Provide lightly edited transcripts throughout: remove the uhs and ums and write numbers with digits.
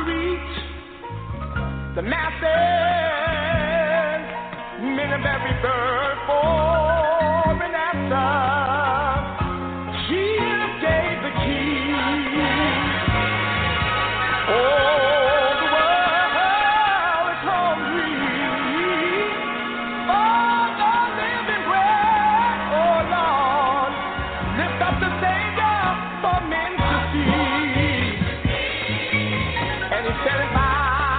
reach the masses, many of every bird for an answer. Jesus gave the key. Oh, the world is hungry for the living bread. Oh, Lord, lift up the Savior for men to see. And he said it by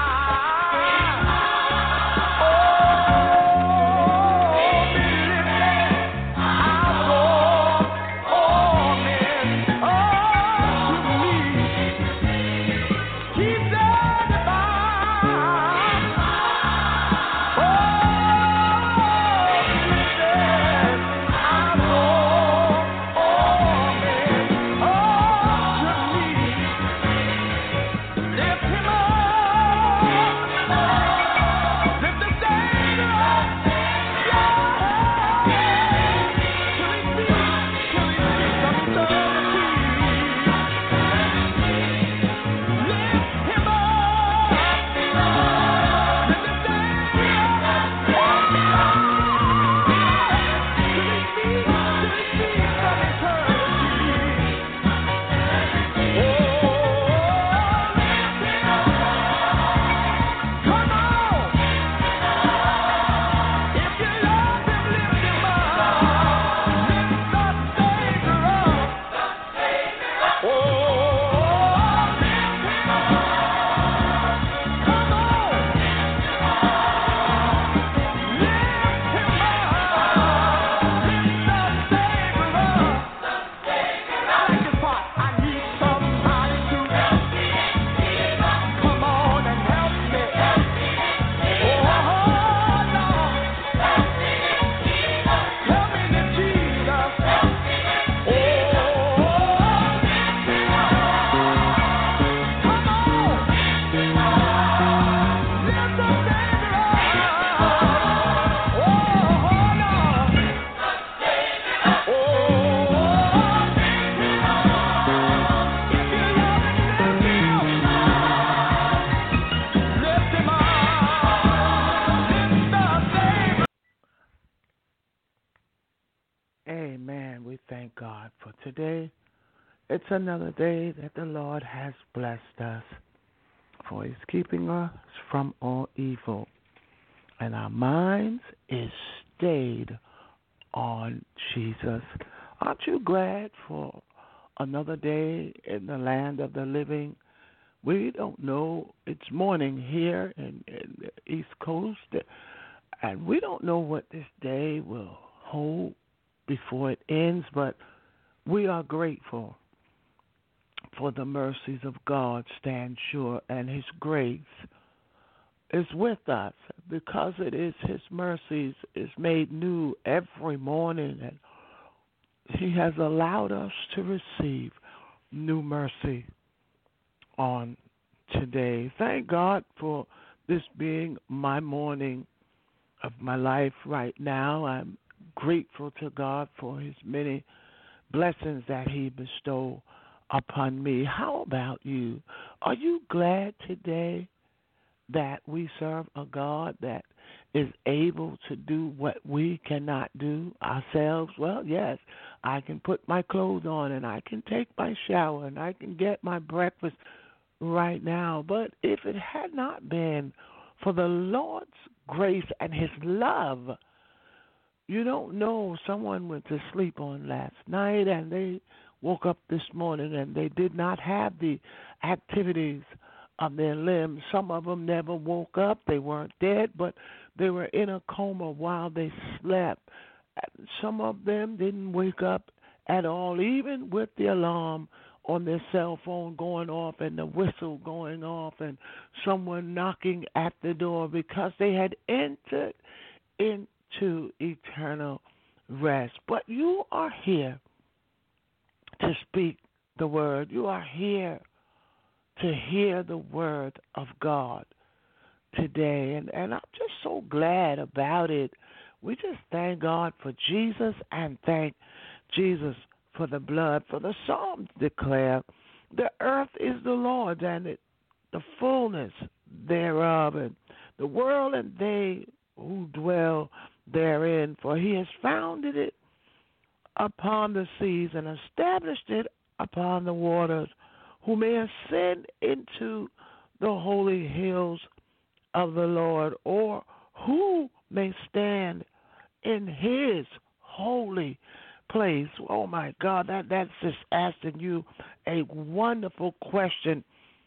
Amen. We thank God for today. It's another day that the Lord has blessed us, for He's keeping us from all evil. And our minds is stayed on Jesus. Aren't you glad for another day in the land of the living? We don't know. It's morning here in the East Coast, and we don't know what this day will hold before it ends, but we are grateful for the mercies of God stand sure, and His grace is with us because it is His mercies is made new every morning, and He has allowed us to receive new mercy on today. Thank God for this being my morning of my life right now. I'm grateful to God for His many blessings that He bestowed upon me. How about you? Are you glad today that we serve a God that is able to do what we cannot do ourselves? Well, yes, I can put my clothes on and I can take my shower and I can get my breakfast right now. But if it had not been for the Lord's grace and His love, you don't know, someone went to sleep on last night and they woke up this morning and they did not have the activities of their limbs. Some of them never woke up. They weren't dead, but they were in a coma while they slept. Some of them didn't wake up at all, even with the alarm on their cell phone going off and the whistle going off and someone knocking at the door, because they had entered into eternal rest. But you are here to speak the word. You are here to hear the word of God today. And I'm just so glad about it. We just thank God for Jesus and thank Jesus for the blood. For the Psalms declare, the earth is the Lord's and the the fullness thereof, and the world and they who dwell therein. For he has founded it upon the seas and established it upon the waters. Who may ascend into the holy hills of the Lord, or who may stand in his holy place? Oh my God, that's just asking you a wonderful question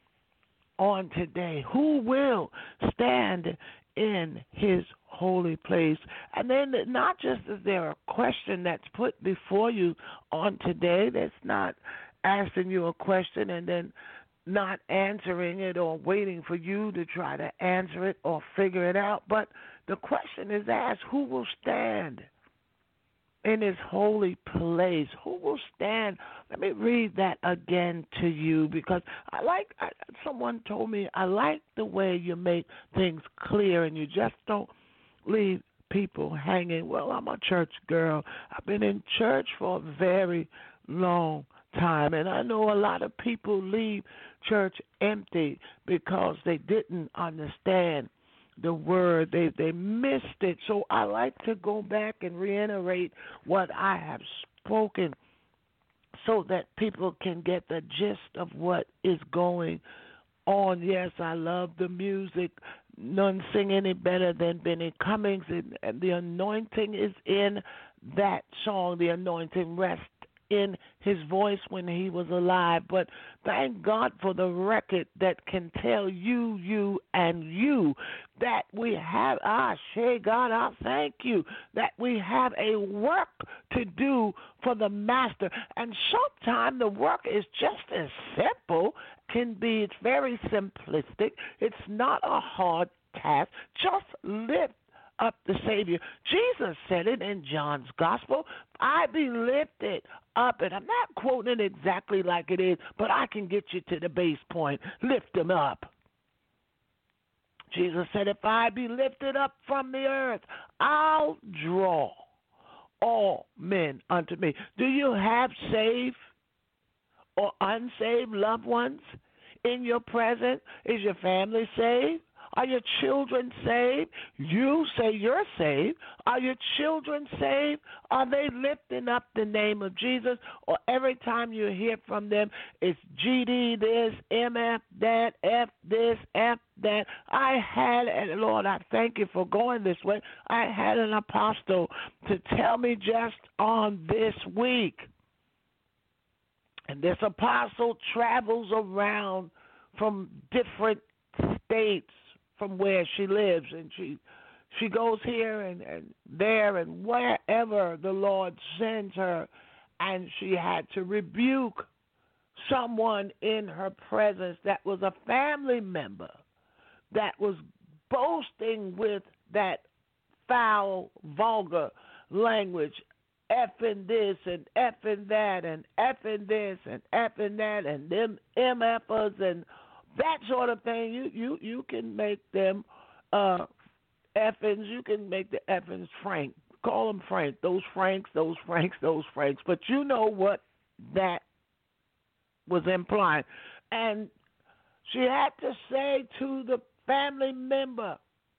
on today. Who will stand in his holy place? And then not just is there a question that's put before you on today, that's not asking you a question and then not answering it or waiting for you to try to answer it or figure it out, but the question is asked, who will stand in his holy place? Who will stand? Let me read that again to you, because someone told me, I like the way you make things clear and you just don't leave people hanging. Well, I'm a church girl. I've been in church for a very long time, and I know a lot of people leave church empty because they didn't understand the word. They missed it. So I like to go back and reiterate what I have spoken so that people can get the gist of what is going on. Yes, I love the music. None sing any better than Benny Cummings, and the anointing is in that song. The anointing rests in his voice when he was alive. But thank God for the record that can tell you, and you that we have, God, I thank you, that we have a work to do for the master. And sometimes the work is just as simple, it's very simplistic. It's not a hard task. Just lift up the Savior. Jesus said it in John's Gospel, I be lifted up. And I'm not quoting it exactly like it is, but I can get you to the base point. Lift him up. Jesus said, if I be lifted up from the earth, I'll draw all men unto me. Do you have saved or unsaved loved ones in your presence? Is your family saved? Are your children saved? You say you're saved. Are your children saved? Are they lifting up the name of Jesus? Or every time you hear from them, it's GD this, MF that, F this, F that. And Lord, I thank you for going this way. I had an apostle to tell me just on this week. And this apostle travels around from different states from where she lives, and she goes here and there and wherever the Lord sends her, and she had to rebuke someone in her presence that was a family member that was boasting with that foul, vulgar language, effing this and effing that and effing this and effing that and them MFers and that sort of thing. You can make them effings. You can make the effings Frank. Call them Frank. Those Franks, those Franks, those Franks. But you know what that was implying. And she had to say to the family member,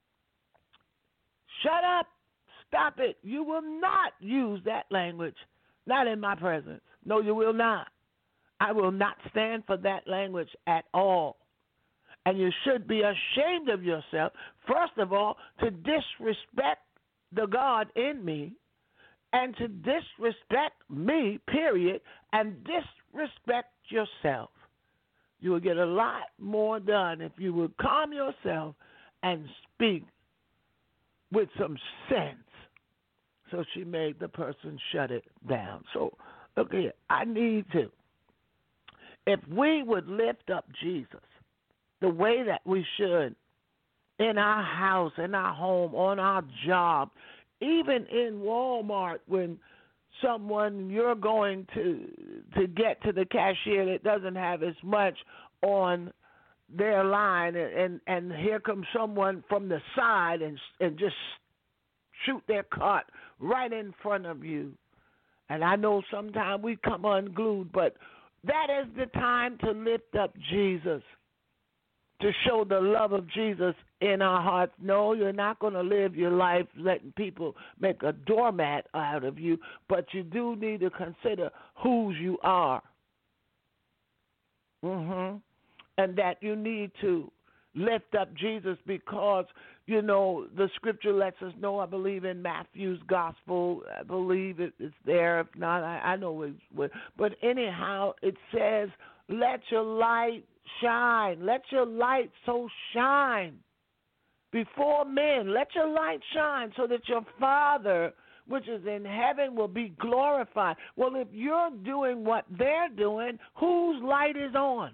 shut up, stop it. You will not use that language. Not in my presence. No, you will not. I will not stand for that language at all. And you should be ashamed of yourself, first of all, to disrespect the God in me, and to disrespect me, period, and disrespect yourself. You will get a lot more done if you would calm yourself and speak with some sense. So she made the person shut it down. So, okay, I need to. If we would lift up Jesus the way that we should in our house, in our home, on our job, even in Walmart, when someone you're going to get to the cashier that doesn't have as much on their line, and here comes someone from the side and just shoot their cart right in front of you. And I know sometimes we come unglued, but that is the time to lift up Jesus. to show the love of Jesus in our hearts. No, you're not going to live your life letting people make a doormat out of you, but you do need to consider whose you are. And that you need to lift up Jesus because, you know, the scripture lets us know, I believe in Matthew's gospel, I believe it's there. If not, I know it's, but anyhow, it says, let your light shine. Let your light so shine before men. Let your light shine so that your Father, which is in heaven, will be glorified. Well, if you're doing what they're doing, whose light is on?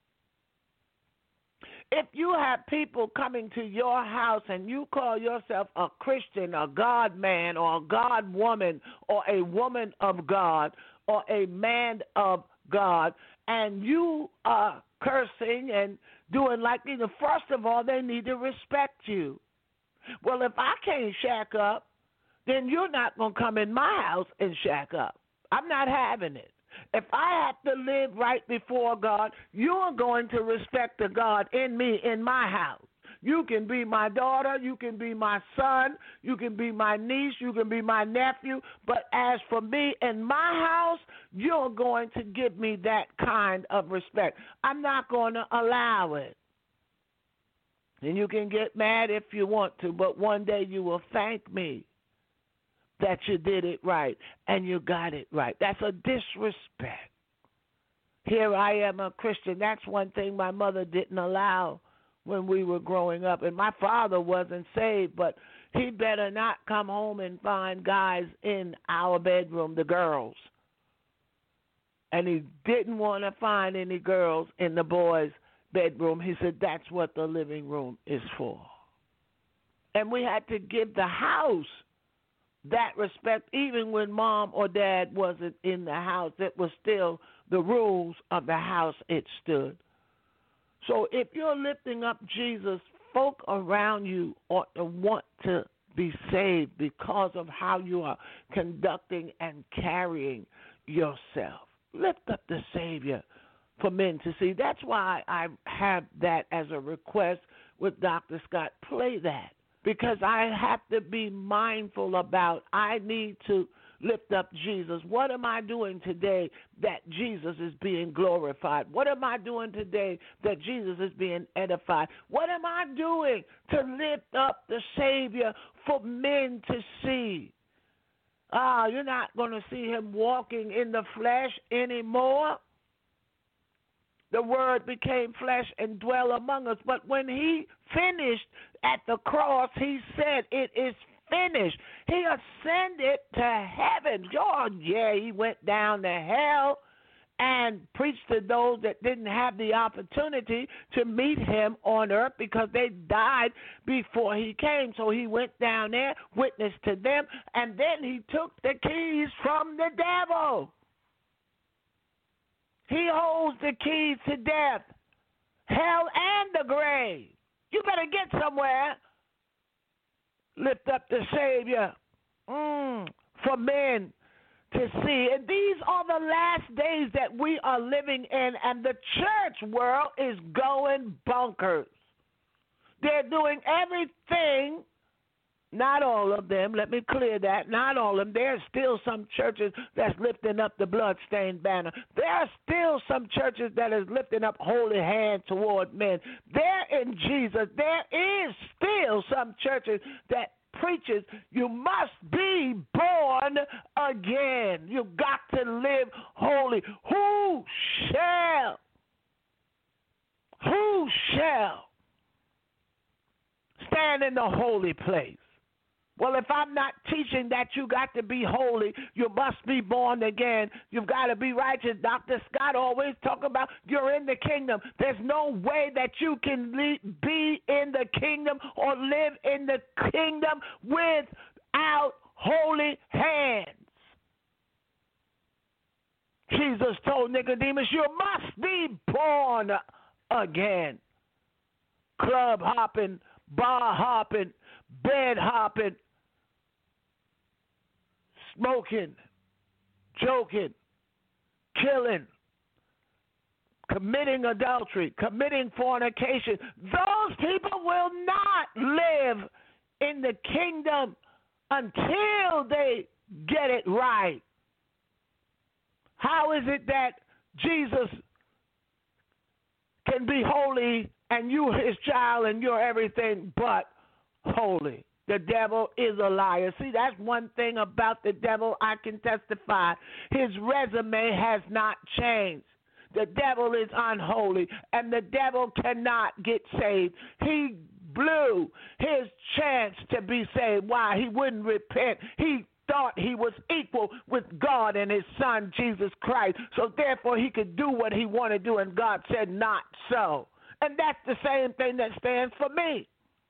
If you have people coming to your house and you call yourself a Christian, a God man, or a God woman, or a woman of God, or a man of God, and you are cursing and doing like, first of all, they need to respect you. Well, if I can't shack up, then you're not going to come in my house and shack up. I'm not having it. If I have to live right before God, you're going to respect the God in me, in my house. You can be my daughter, you can be my son, you can be my niece, you can be my nephew, but as for me in my house, you're going to give me that kind of respect. I'm not going to allow it. And you can get mad if you want to, but one day you will thank me that you did it right and you got it right. That's a disrespect. Here I am, a Christian. That's one thing my mother didn't allow when we were growing up. And my father wasn't saved, but he better not come home and find guys in our bedroom, the girls. And he didn't want to find any girls in the boys' bedroom. He said that's what the living room is for. And we had to give the house that respect, even when mom or dad wasn't in the house. It was still the rules of the house it stood. So if you're lifting up Jesus, folk around you ought to want to be saved because of how you are conducting and carrying yourself. Lift up the Savior for men to see. That's why I have that as a request with Dr. Scott. Play that. Because I have to be mindful about, I need to lift up Jesus. What am I doing today that Jesus is being glorified? What am I doing today that Jesus is being edified? What am I doing to lift up the Savior for men to see? You're not going to see him walking in the flesh anymore. The Word became flesh and dwelt among us. But when he finished at the cross, he said, it is finished. He ascended to heaven. Oh, yeah, he went down to hell and preached to those that didn't have the opportunity to meet him on earth because they died before he came. So he went down there, witnessed to them, and then he took the keys from the devil. He holds the keys to death, hell, and the grave. You better get somewhere. Lift up the Savior for men to see. And these are the last days that we are living in, and the church world is going bonkers. They're doing everything. Not all of them, let me clear that, not all of them. There are still some churches that's lifting up the bloodstained banner. There are still some churches that is lifting up holy hand toward men. There in Jesus, there is still some churches that preaches you must be born again. You got to live holy. Who shall stand in the holy place? Well, if I'm not teaching that you got to be holy, you must be born again. You've got to be righteous. Dr. Scott always talk about you're in the kingdom. There's no way that you can be in the kingdom or live in the kingdom without holy hands. Jesus told Nicodemus, you must be born again. Club hopping, bar hopping, bed hopping, smoking, joking, killing, committing adultery, committing fornication, those people will not live in the kingdom until they get it right. How is it that Jesus can be holy and you his child and you're everything but holy? The devil is a liar. See, that's one thing about the devil I can testify. His resume has not changed. The devil is unholy, and the devil cannot get saved. He blew his chance to be saved. Why? He wouldn't repent. He thought he was equal with God and his son, Jesus Christ. So therefore, he could do what he wanted to do, and God said not so. And that's the same thing that stands for me.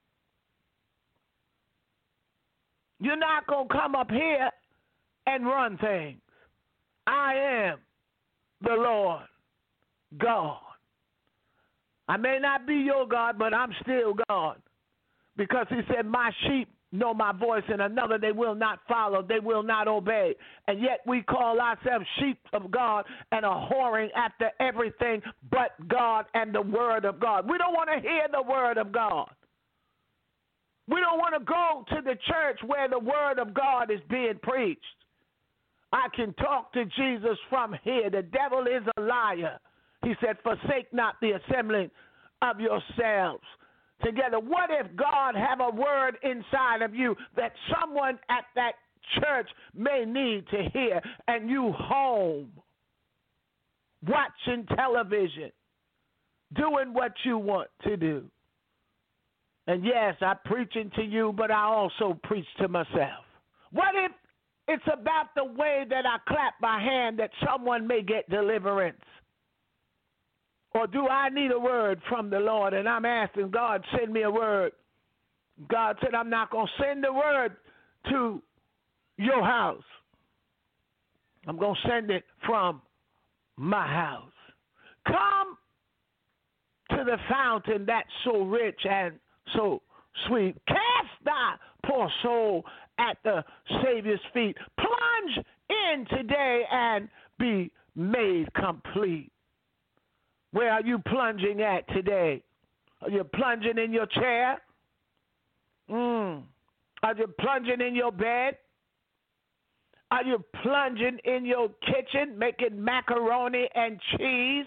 You're not going to come up here and run things. I am the Lord God. I may not be your God, but I'm still God. Because he said, my sheep know my voice, and another they will not follow, they will not obey. And yet we call ourselves sheep of God and are whoring after everything but God and the word of God. We don't want to hear the word of God. We don't want to go to the church where the word of God is being preached. I can talk to Jesus from here. The devil is a liar. He said, forsake not the assembling of yourselves together. What if God have a word inside of you that someone at that church may need to hear, and you home, watching television, doing what you want to do? And yes, I'm preaching to you, but I also preach to myself. What if it's about the way that I clap my hand that someone may get deliverance? Or do I need a word from the Lord? And I'm asking God, send me a word. God said, I'm not going to send the word to your house. I'm going to send it from my house. Come to the fountain that's so rich and so sweet. Cast thy poor soul at the Savior's feet. Plunge in today and be made complete. Where are you plunging at today? Are you plunging in your chair? Are you plunging in your bed? Are you plunging in your kitchen making macaroni and cheese?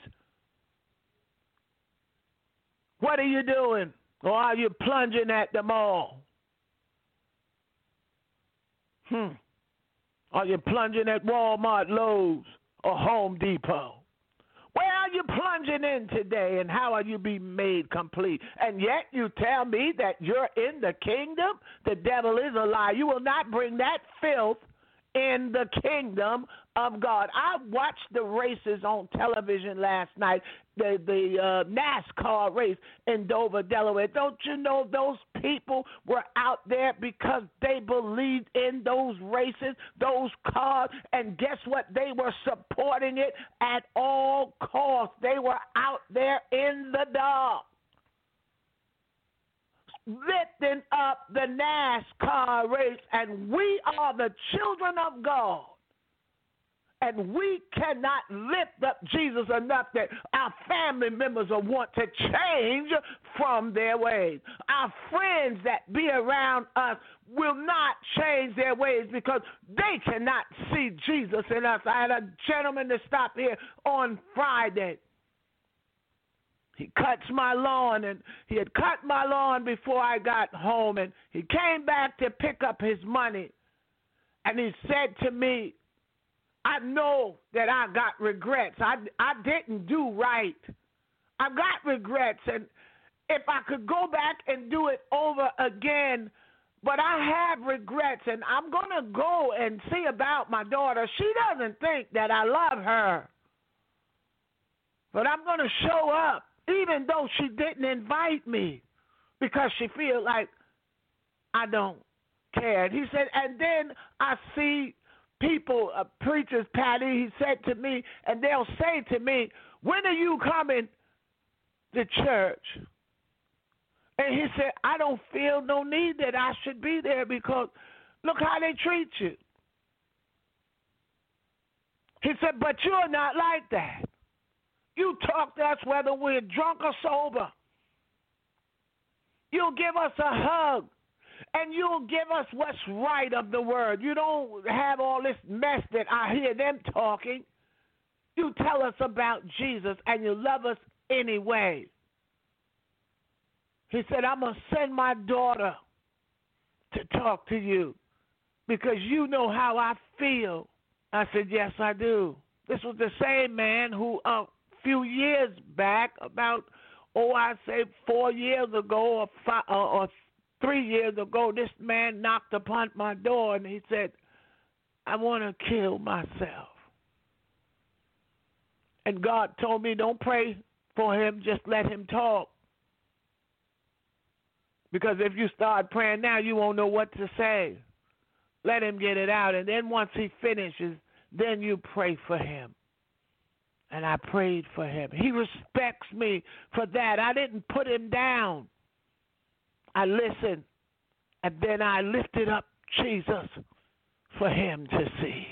What are you doing? Or are you plunging at the mall? Are you plunging at Walmart, Lowe's, or Home Depot? Where are you plunging in today, and how are you being made complete? And yet you tell me that you're in the kingdom? The devil is a lie. You will not bring that filth in the kingdom of God. I watched the races on television last night, the NASCAR race in Dover, Delaware. Don't you know those people were out there because they believed in those races, those cars, and guess what? They were supporting it at all costs. They were out there in the dark, lifting up the NASCAR race, and we are the children of God. And we cannot lift up Jesus enough that our family members will want to change from their ways. Our friends that be around us will not change their ways because they cannot see Jesus in us. I had a gentleman to stop here on Friday. He cuts my lawn, and he had cut my lawn before I got home, and he came back to pick up his money, and he said to me, I know that I got regrets. I didn't do right. I got regrets, and if I could go back and do it over again, but I have regrets, and I'm going to go and see about my daughter. She doesn't think that I love her, but I'm going to show up, even though she didn't invite me, because she feels like I don't care. And he said, and then I see people, preachers, Patty, he said to me, and they'll say to me, when are you coming to church? And he said, I don't feel no need that I should be there because look how they treat you. He said, but you're not like that. You talk to us whether we're drunk or sober. You'll give us a hug, and you'll give us what's right of the word. You don't have all this mess that I hear them talking. You tell us about Jesus, and you love us anyway. He said, I'm going to send my daughter to talk to you because you know how I feel. I said, yes, I do. This was the same man who a few years back, about, I say 4 years ago or 3 years ago, this man knocked upon my door and he said, I want to kill myself. And God told me, don't pray for him, just let him talk. Because if you start praying now, you won't know what to say. Let him get it out. And then once he finishes, then you pray for him. And I prayed for him. He respects me for that. I didn't put him down. I listened. And then I lifted up Jesus for him to see.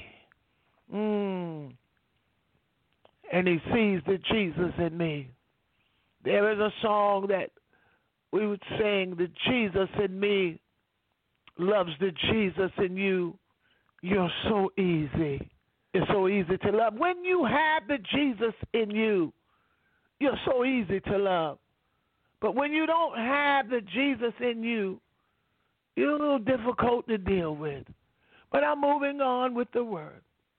And he sees the Jesus in me. There is a song that we would sing, the Jesus in me loves the Jesus in you. You're so easy. It's so easy to love. When you have the Jesus in you, you're so easy to love. But when you don't have the Jesus in you, you're a little difficult to deal with. But I'm moving on with the word.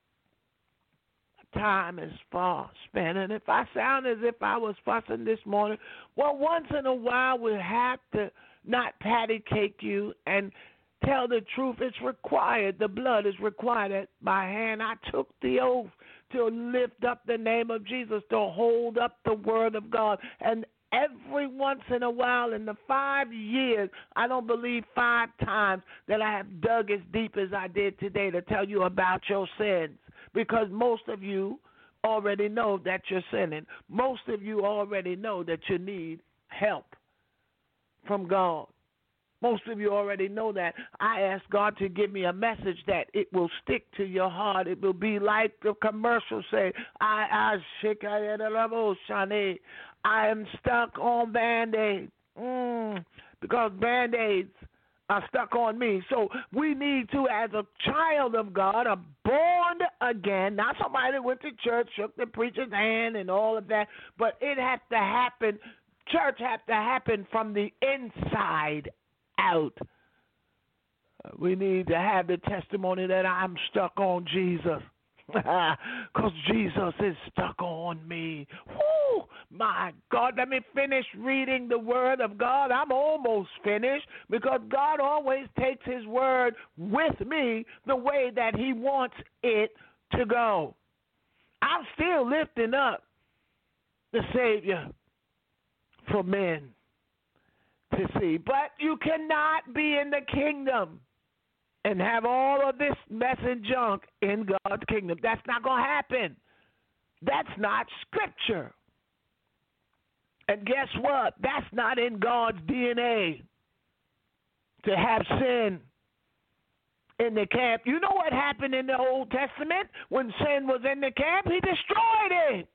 Time is far spent, and if I sound as if I was fussing this morning, well, once in a while we have to not patty cake you and tell the truth. It's required. The blood is required. At my hand, I took the oath to lift up the name of Jesus, to hold up the word of God. And every once in a while in the 5 years, I don't believe 5 times that I have dug as deep as I did today to tell you about your sins. Because most of you already know that you're sinning. Most of you already know that you need help from God. Most of you already know that. I asked God to give me a message that it will stick to your heart. It will be like the commercial say, I am stuck on Band-Aid. Because Band-Aids are stuck on me. So we need to, as a child of God, a born again, not somebody that went to church, shook the preacher's hand and all of that, but it has to happen. Church has to happen from the inside out. We need to have the testimony that I'm stuck on Jesus. Because Jesus is stuck on me. Woo! My God, let me finish reading the word of God. I'm almost finished because God always takes his word with me the way that he wants it to go. I'm still lifting up the Savior for men to see. But you cannot be in the kingdom and have all of this mess and junk in God's kingdom. That's not going to happen. That's not scripture. And guess what? That's not in God's DNA to have sin in the camp. You know what happened in the Old Testament when sin was in the camp? He destroyed it.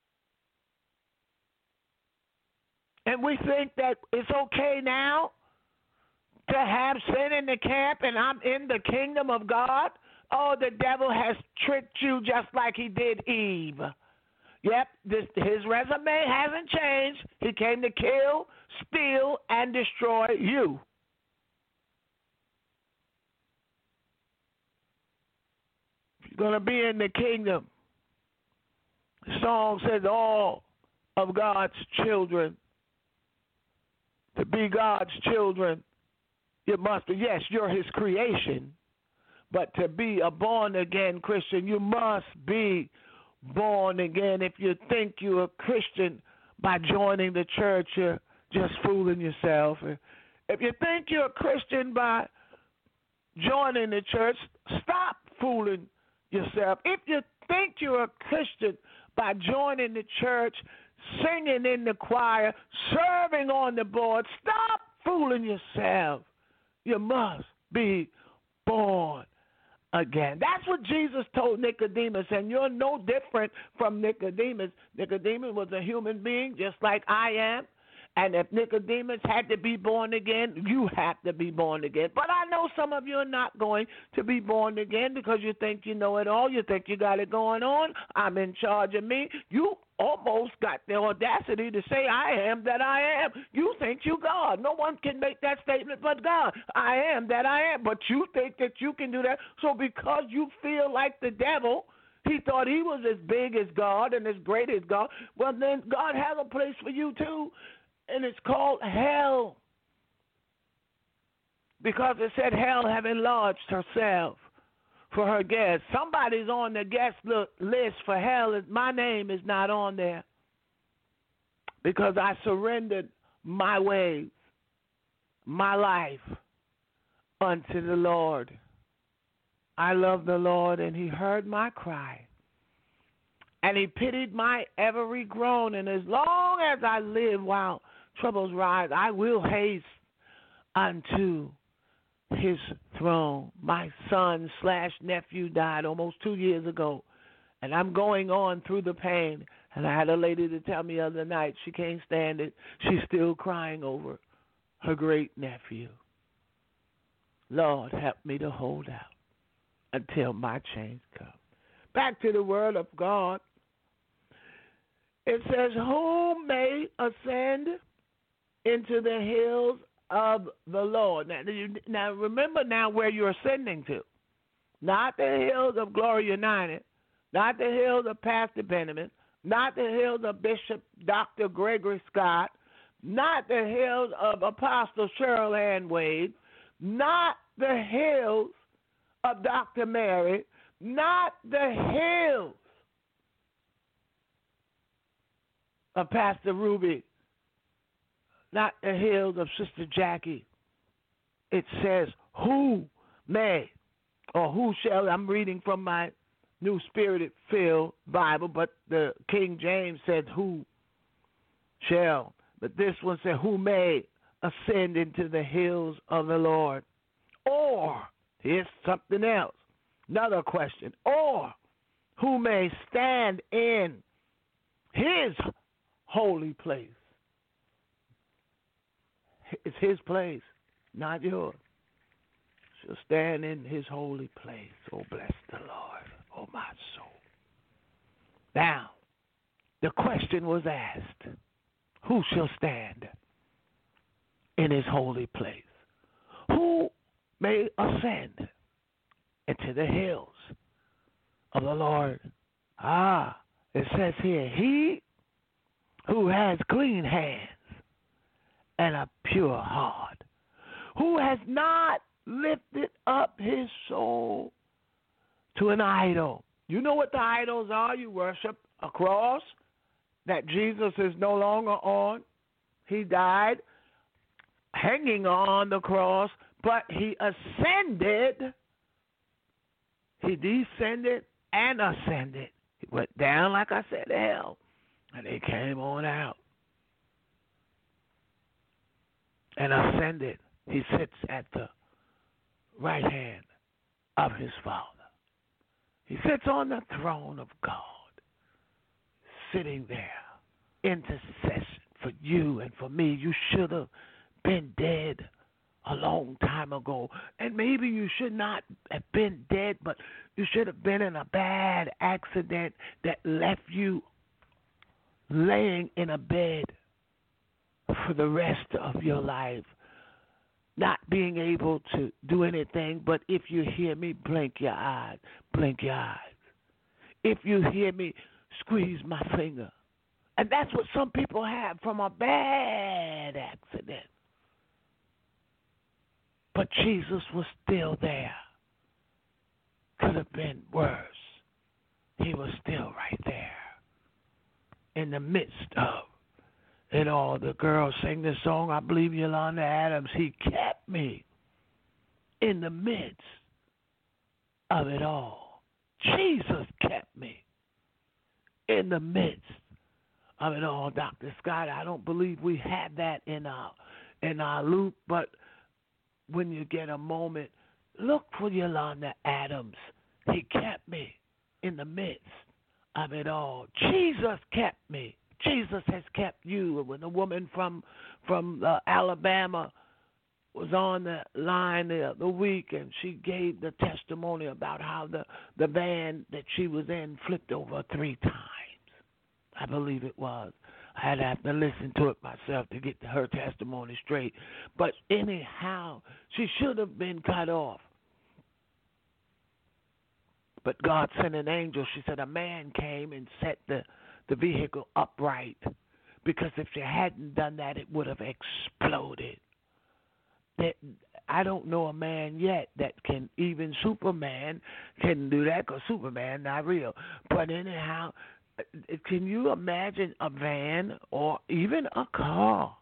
And we think that it's okay now to have sin in the camp and I'm in the kingdom of God? Oh, the devil has tricked you just like he did Eve. Yep, his resume hasn't changed. He came to kill, steal, and destroy you. If you're going to be in the kingdom, the song says all of God's children. To be God's children, you must be, yes, you're his creation, but to be a born-again Christian, you must be born again. If you think you're a Christian by joining the church, you're just fooling yourself. If you think you're a Christian by joining the church, stop fooling yourself. If you think you're a Christian by joining the church, singing in the choir, serving on the board, stop fooling yourself. You must be born again. That's what Jesus told Nicodemus, and you're no different from Nicodemus. Nicodemus was a human being just like I am. And if Nicodemus had to be born again, you have to be born again. But I know some of you are not going to be born again because you think you know it all. You think you got it going on. I'm in charge of me. You almost got the audacity to say, I am that I am. You think you God. No one can make that statement but God. I am that I am. But you think that you can do that. So because you feel like the devil, he thought he was as big as God and as great as God, well, then God has a place for you too. And it's called hell. Because it said hell have enlarged herself for her guests. Somebody's on the guest list for hell. My name is not on there. Because I surrendered my ways, my life unto the Lord. I love the Lord, and he heard my cry. And he pitied my every groan. And as long as I live while troubles rise, I will haste unto his throne. My son/nephew died almost 2 years ago. And I'm going on through the pain. And I had a lady to tell me the other night she can't stand it. She's still crying over her great nephew. Lord, help me to hold out until my change comes. Back to the word of God. It says, who may ascend into the hills of the Lord? Now remember now where you're ascending to. Not the hills of Glory United, not the hills of Pastor Benjamin, not the hills of Bishop Dr. Gregory Scott, not the hills of Apostle Cheryl Ann Wade, not the hills of Dr. Mary, not the hills of Pastor Ruby, not the hills of Sister Jackie. It says, who may, or who shall, I'm reading from my New Spirit-filled Bible, but the King James said, who shall. But this one said, who may ascend into the hills of the Lord. Or, here's something else, another question, or who may stand in his holy place. It's his place, not yours. Shall stand in his holy place. Oh, bless the Lord, oh my soul. Now, the question was asked, who shall stand in his holy place? Who may ascend into the hills of the Lord? It says here, he who has clean hands and a pure heart, who has not lifted up his soul to an idol. You know what the idols are? You worship a cross that Jesus is no longer on. He died hanging on the cross, but he ascended. He descended and ascended. He went down, like I said, to hell. And he came on out and ascended. He sits at the right hand of his Father. He sits on the throne of God, sitting there, intercession for you and for me. You should have been dead a long time ago. And maybe you should not have been dead, but you should have been in a bad accident that left you laying in a bed for the rest of your life, not being able to do anything. But if you hear me, blink your eyes. Blink your eyes. If you hear me, squeeze my finger. And that's what some people have from a bad accident. But Jesus was still there. Could have been worse. He was still right there. In the midst of it all. The girl sang this song, I believe Yolanda Adams. He kept me in the midst of it all. Jesus kept me in the midst of it all. Dr. Scott, I don't believe we had that in our loop, but when you get a moment, Look for Yolanda Adams. He kept me in the midst of it all. Jesus kept me. Jesus has kept you. When a woman from Alabama was on the line the other week, and she gave the testimony about how the van that she was in flipped over 3 times. I believe it was. I had to have to listen to it myself to get her testimony straight. But anyhow, she should have been cut off. But God sent an angel. She said a man came and set the vehicle upright, because if she hadn't done that, it would have exploded. I don't know a man yet that can, even Superman can do that, because Superman not real. But anyhow, can you imagine a van or even a car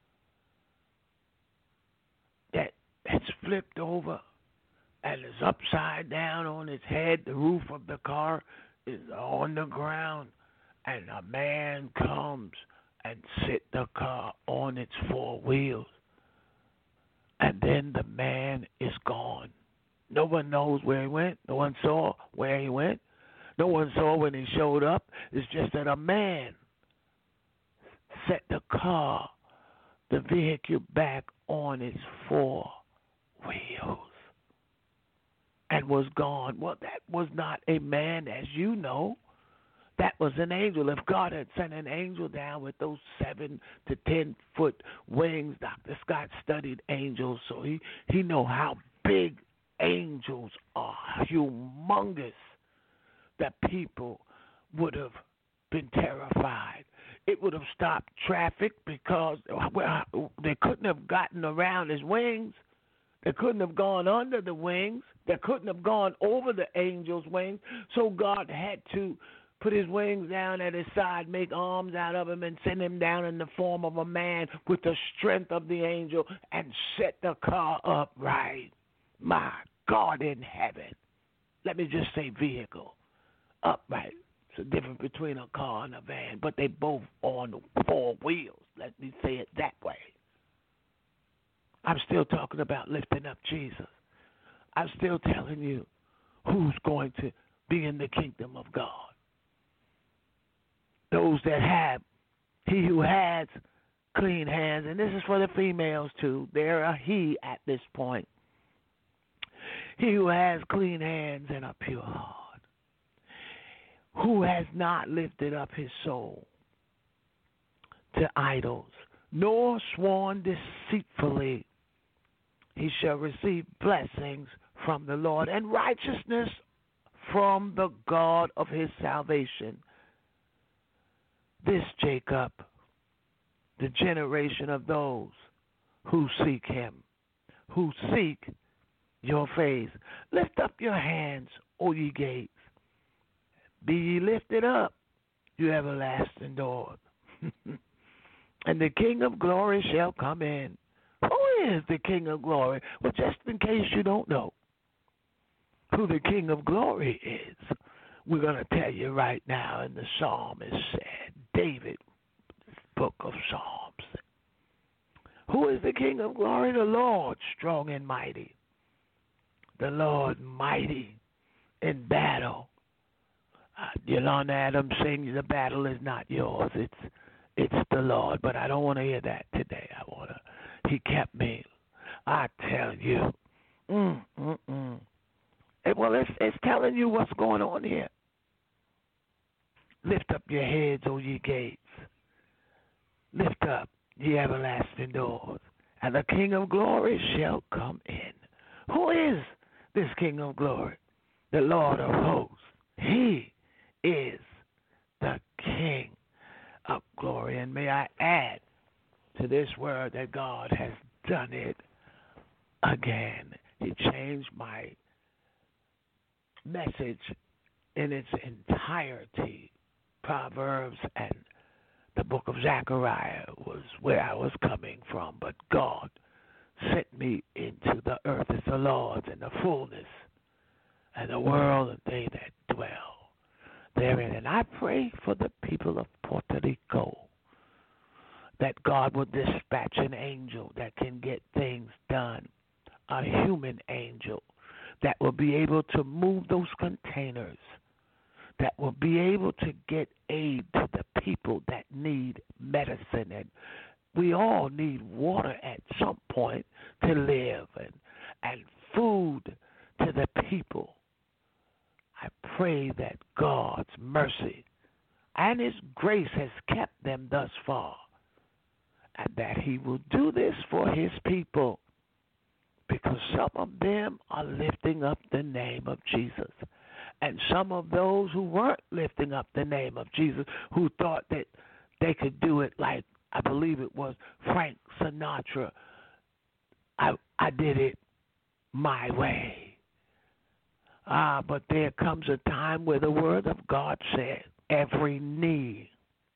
that's flipped over and is upside down on its head? The roof of the car is on the ground, and a man comes and sit the car on its 4 wheels. And then the man is gone. No one knows where he went. No one saw where he went. No one saw when he showed up. It's just that a man set the car, the vehicle, back on its 4 wheels and was gone. Well, that was not a man, as you know. That was an angel. If God had sent an angel down with those 7 to 10 foot wings, Dr. Scott studied angels, so he know how big angels are, humongous, that people would have been terrified. It would have stopped traffic because they couldn't have gotten around his wings. They couldn't have gone under the wings. They couldn't have gone over the angel's wings. So God had to put his wings down at his side, make arms out of him, and send him down in the form of a man with the strength of the angel and set the car upright. My God in heaven. Let me just say vehicle. Upright. It's a difference between a car and a van, but they both on 4 wheels. Let me say it that way. I'm still talking about lifting up Jesus. I'm still telling you who's going to be in the kingdom of God. Those that have, he who has clean hands, and this is for the females too. They're a he at this point. He who has clean hands and a pure heart, who has not lifted up his soul to idols, nor sworn deceitfully, he shall receive blessings from the Lord and righteousness from the God of his salvation. This Jacob, the generation of those who seek him, who seek your face. Lift up your hands, O ye gates. Be ye lifted up, you everlasting doors. And the King of glory shall come in. Who is the King of glory? Well, just in case you don't know who the King of glory is, we're going to tell you right now. In the psalm is said, David, book of Psalms. Who is the King of glory? The Lord, strong and mighty. The Lord, mighty in battle. Yolanda Adams sings, the battle is not yours. It's the Lord. But I don't want to hear that today. He kept me. I tell you. Well, it's telling you what's going on here. Lift up your heads, O ye gates. Lift up, ye everlasting doors, and the King of glory shall come in. Who is this King of glory? The Lord of hosts. He is the King of glory. And may I add to this word that God has done it again. He changed my message in its entirety. Proverbs and the book of Zechariah was where I was coming from, but God sent me into the earth as the Lord's and the fullness, and the world and they that dwell therein. And I pray for the people of Puerto Rico that God will dispatch an angel that can get things done, a human angel that will be able to move those containers, that will be able to get aid to the people that need medicine. And we all need water at some point to live, and food to the people. I pray that God's mercy and His grace has kept them thus far, and that He will do this for His people, because some of them are lifting up the name of Jesus. And some of those who weren't lifting up the name of Jesus, who thought that they could do it like, I believe it was Frank Sinatra, I did it my way. But there comes a time where the Word of God said, every knee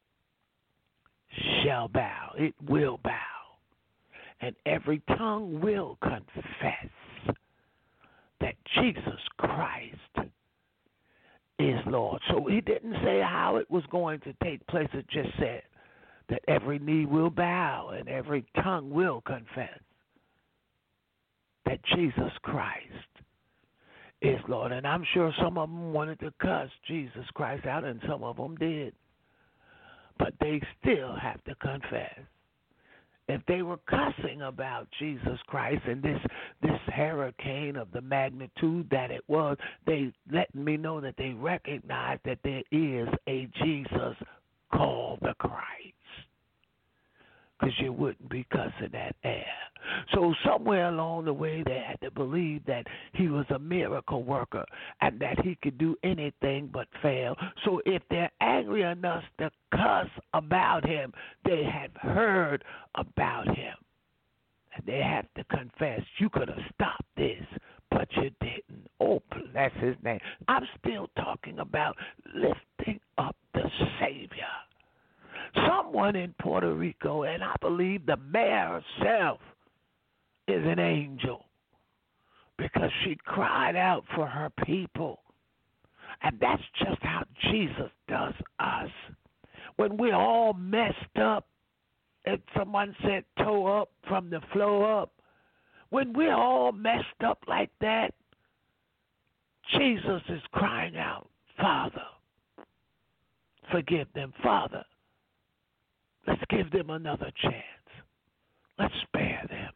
shall bow. It will bow. And every tongue will confess that Jesus Christ is Lord. So He didn't say how it was going to take place. It just said that every knee will bow and every tongue will confess that Jesus Christ is Lord. And I'm sure some of them wanted to cuss Jesus Christ out, and some of them did. But they still have to confess. If they were cussing about Jesus Christ and this hurricane of the magnitude that it was, they letting me know that they recognize that there is a Jesus called the Christ. Because you wouldn't be cussing that air. So somewhere along the way they had to believe that He was a miracle worker and that He could do anything but fail. So if they're angry enough to cuss about Him, they have heard about Him. And they have to confess, you could have stopped this, but you didn't. Oh, bless His name. I'm still talking about lifting up the Savior. Someone in Puerto Rico, and I believe the mayor herself is an angel, because she cried out for her people. And that's just how Jesus does us. When we're all messed up, and someone said toe up from the flow up, when we're all messed up like that, Jesus is crying out, Father, forgive them. Father, let's give them another chance. Let's spare them.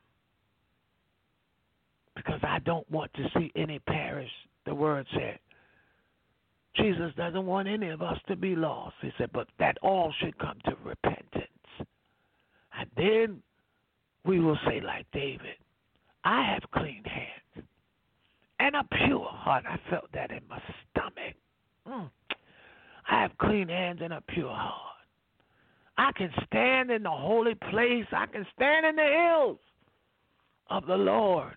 Because I don't want to see any perish. The word said, Jesus doesn't want any of us to be lost. He said, but that all should come to repentance. And then we will say like David, I have clean hands and a pure heart. I felt that in my stomach. I have clean hands and a pure heart. I can stand in the holy place. I can stand in the hills of the Lord.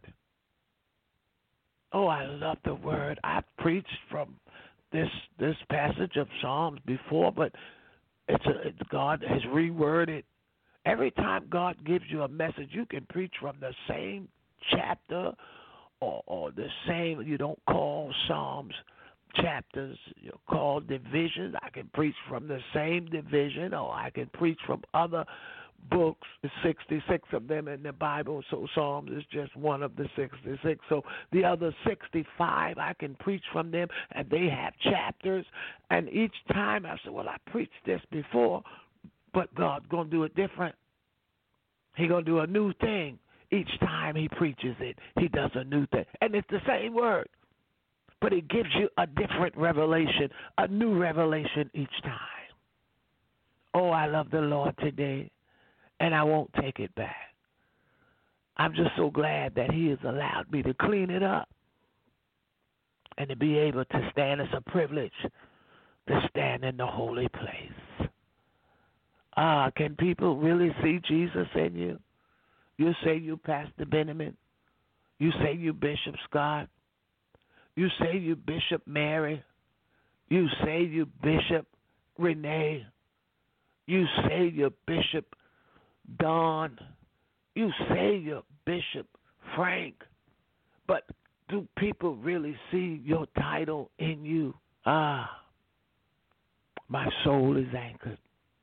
Oh, I love the word. I've preached from this passage of Psalms before, but it's God has reworded. Every time God gives you a message, you can preach from the same chapter or the same. You don't call Psalms chapters, you call divisions. I can preach from the same division, or I can preach from other books. There's 66 of them in the Bible, so Psalms is just one of the 66. So the other 65, I can preach from them, and they have chapters. And each time I say, well, I preached this before, but God's going to do it different. He's going to do a new thing. Each time He preaches it, He does a new thing. And it's the same word, but it gives you a different revelation, a new revelation each time. Oh, I love the Lord today, and I won't take it back. I'm just so glad that He has allowed me to clean it up and to be able to stand. It's a privilege to stand in the holy place. Can people really see Jesus in you? You say you Pastor Benjamin. You say you Bishop Scott. You say you Bishop Mary. You say you Bishop Renee. You say you Bishop Don. You say you Bishop Frank. But do people really see your title in you? My soul is anchored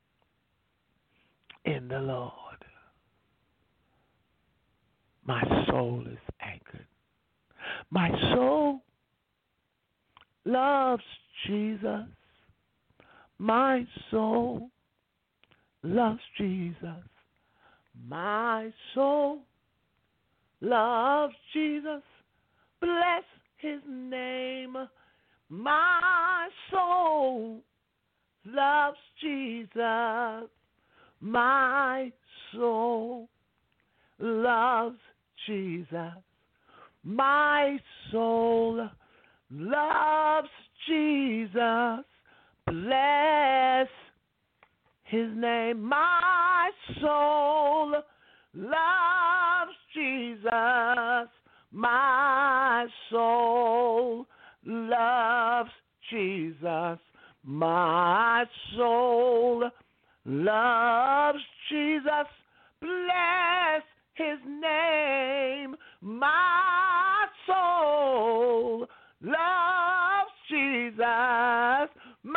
in the Lord. My soul is anchored. My soul loves Jesus. My soul loves Jesus. My soul loves Jesus. Bless his name. My soul loves Jesus. My soul loves Jesus. My soul loves Jesus. Bless his name. My soul loves Jesus. My soul loves Jesus. My soul loves Jesus. Bless his name. My soul loves Jesus.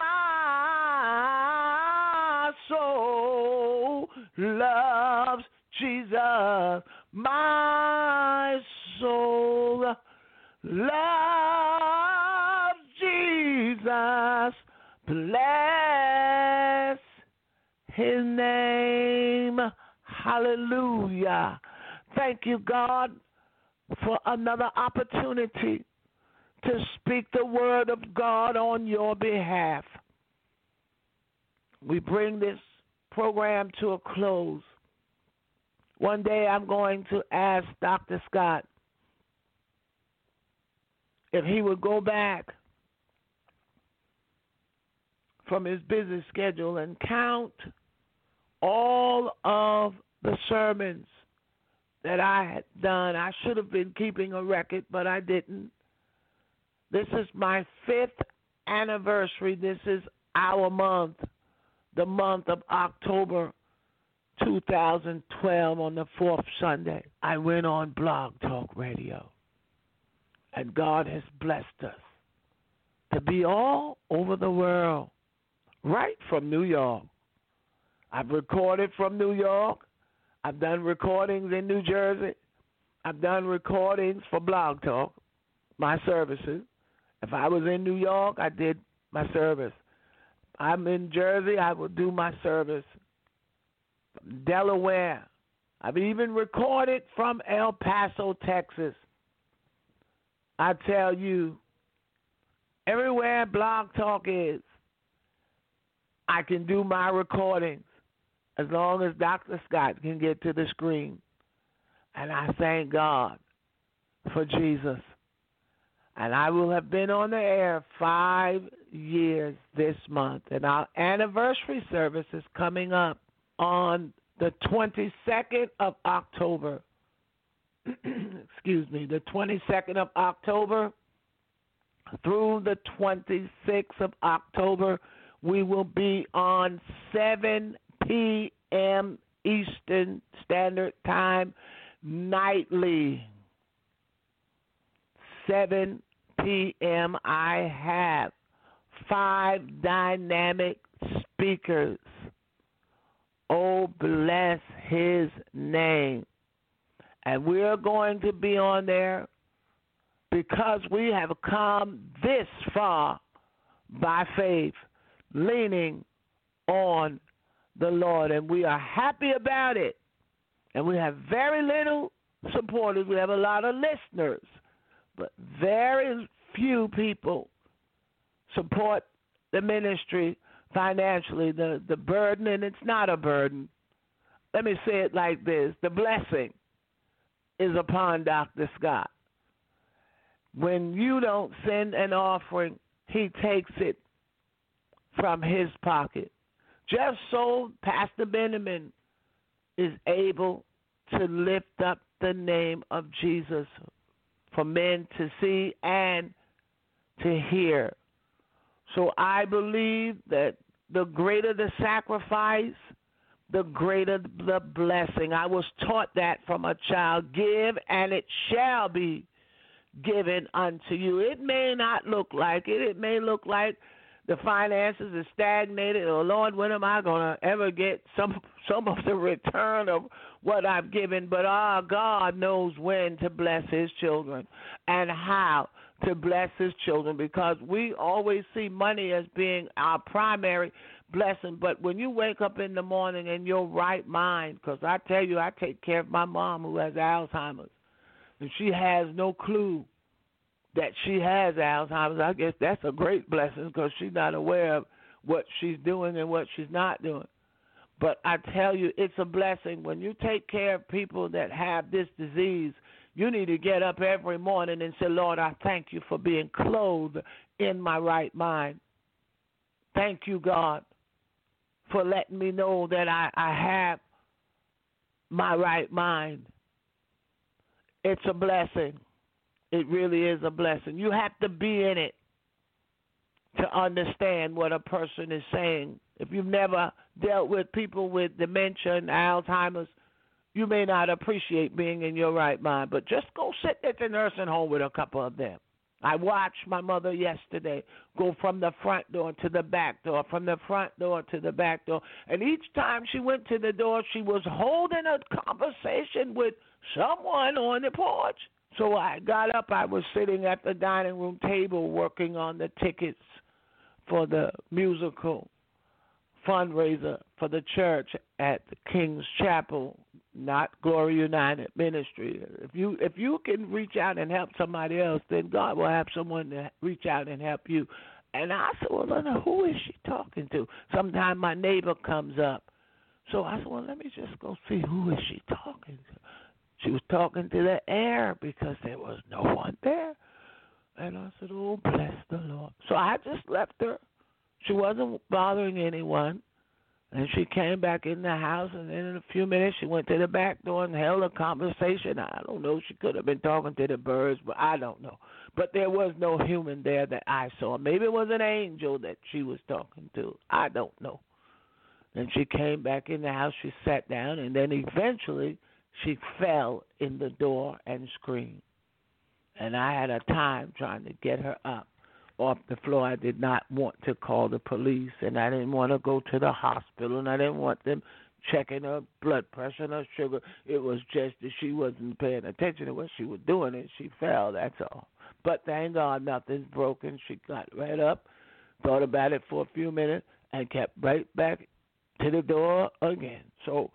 My soul loves Jesus. My soul loves Jesus. Bless his name. Hallelujah. Thank you, God, for another opportunity to speak the word of God on your behalf. We bring this program to a close. One day I'm going to ask Dr. Scott if he would go back from his busy schedule and count all of the sermons that I had done. I should have been keeping a record, but I didn't. This is my 5th anniversary. This is our month, the month of October 2012, on the 4th Sunday. I went on Blog Talk Radio, and God has blessed us to be all over the world, right from New York. I've recorded from New York. I've done recordings in New Jersey. I've done recordings for Blog Talk, my services. If I was in New York, I did my service. I'm in Jersey, I will do my service. Delaware. I've even recorded from El Paso, Texas. I tell you, everywhere Blog Talk is, I can do my recordings as long as Dr. Scott can get to the screen. And I thank God for Jesus. And I will have been on the air 5 years this month. And our anniversary service is coming up on the 22nd of October. Excuse me, the 22nd of October through the 26th of October. We will be on 7 p.m. Eastern Standard Time nightly. 7 p.m. I have 5 dynamic speakers. Oh, bless his name. And we're going to be on there because we have come this far by faith, leaning on the Lord. And we are happy about it. And we have very little supporters. We have a lot of listeners, but very few people support the ministry financially. The burden, and it's not a burden. Let me say it like this. The blessing is upon Dr. Scott. When you don't send an offering, he takes it from his pocket. Just so Pastor Benjamin is able to lift up the name of Jesus for men to see and to hear. So I believe that the greater the sacrifice, the greater the blessing. I was taught that from a child. Give, and it shall be given unto you. It may not look like it. It may look like the finances are stagnated. Oh, Lord, when am I going to ever get some of the return of what I've given? But our God knows when to bless his children and how to bless his children, because we always see money as being our primary blessing. But when you wake up in the morning in your right mind, because I tell you, I take care of my mom who has Alzheimer's, and she has no clue that she has Alzheimer's. I guess that's a great blessing, because she's not aware of what she's doing and what she's not doing. But I tell you, it's a blessing. When you take care of people that have this disease, you need to get up every morning and say, Lord, I thank you for being clothed in my right mind. Thank you, God, for letting me know that I have my right mind. It's a blessing. It really is a blessing. You have to be in it to understand what a person is saying. If you've never dealt with people with dementia and Alzheimer's, you may not appreciate being in your right mind. But just go sit at the nursing home with a couple of them. I watched my mother yesterday go from the front door to the back door, from the front door to the back door. And each time she went to the door, she was holding a conversation with someone on the porch. So I got up. I was sitting at the dining room table working on the tickets for the musical fundraiser for the church at the King's Chapel, not Glory United Ministry. If you can reach out and help somebody else, then God will have someone to reach out and help you. And I said, well, Lena, who is she talking to? Sometimes my neighbor comes up. So I said, well, let me just go see who is she talking to. She was talking to the air because there was no one there. And I said, oh, bless the Lord. So I just left her. She wasn't bothering anyone. And she came back in the house, and then in a few minutes she went to the back door and held a conversation. I don't know. She could have been talking to the birds, but I don't know. But there was no human there that I saw. Maybe it was an angel that she was talking to. I don't know. Then she came back in the house. She sat down, and then eventually she fell in the door and screamed. And I had a time trying to get her up off the floor. I did not want to call the police, and I didn't want to go to the hospital, and I didn't want them checking her blood pressure and her sugar. It was just that she wasn't paying attention to what she was doing, and she fell, that's all. But thank God nothing's broken. She got right up, thought about it for a few minutes, and kept right back to the door again. So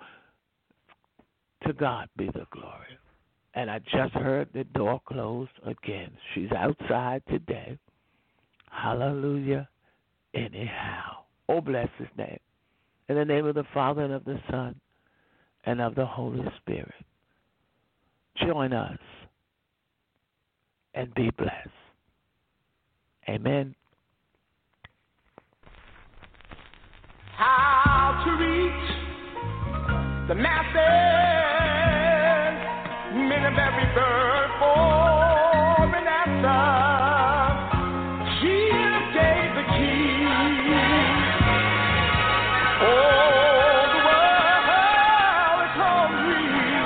to God be the glory. And I just heard the door close again. She's outside today. Hallelujah. Anyhow. Oh, bless his name. In the name of the Father and of the Son and of the Holy Spirit. Join us and be blessed. Amen. How to reach the masses. Many very bird for an answer. Jesus gave the key. Oh, the world is hungry.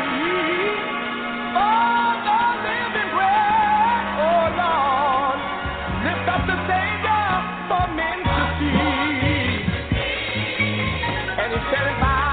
Oh, the living bread. Oh, Lord, lift up the Savior for men to see. And he said it by.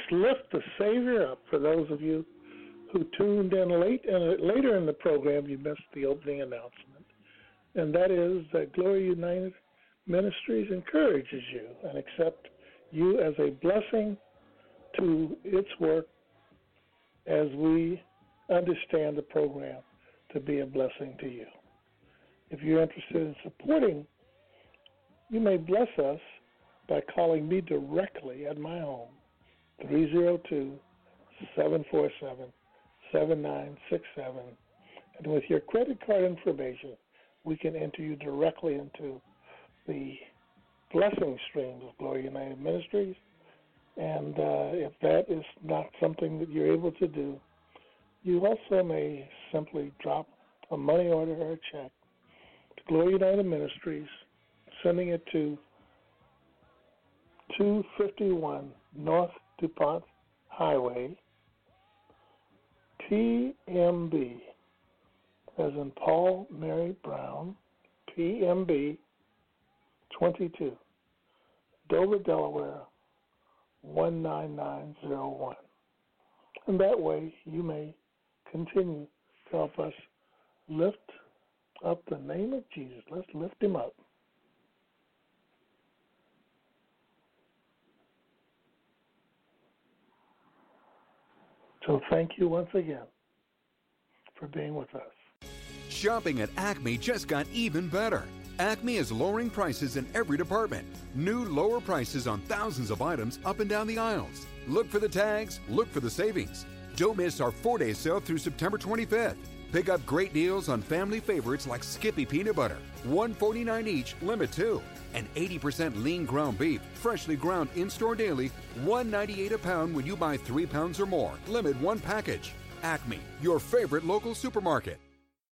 lift the Savior up for those of you who tuned in late, and later in the program you missed the opening announcement, and that is that Glory United Ministries encourages you and accepts you as a blessing to its work as we understand the program to be a blessing to you. If you're interested in supporting, you may bless us by calling me directly at my home, 302-747-7967. And with your credit card information, we can enter you directly into the blessing streams of Glory United Ministries. And if that is not something that you're able to do, you also may simply drop a money order or a check to Glory United Ministries, sending it to 251 North DuPont Highway, PMB, as in Paul Mary Brown, PMB 22, Dover, Delaware, 19901. And that way you may continue to help us lift up the name of Jesus. Let's lift him up. So thank you once again for being with us. Shopping at Acme just got even better. Acme is lowering prices in every department. New lower prices on thousands of items up and down the aisles. Look for the tags, look for the savings. Don't miss our 4-day sale through September 25th. Pick up great deals on family favorites like Skippy Peanut Butter, $1.49 each, limit 2. And 80% lean ground beef, freshly ground in-store daily, $1.98 a pound when you buy 3 pounds or more, limit 1 package. Acme, your favorite local supermarket.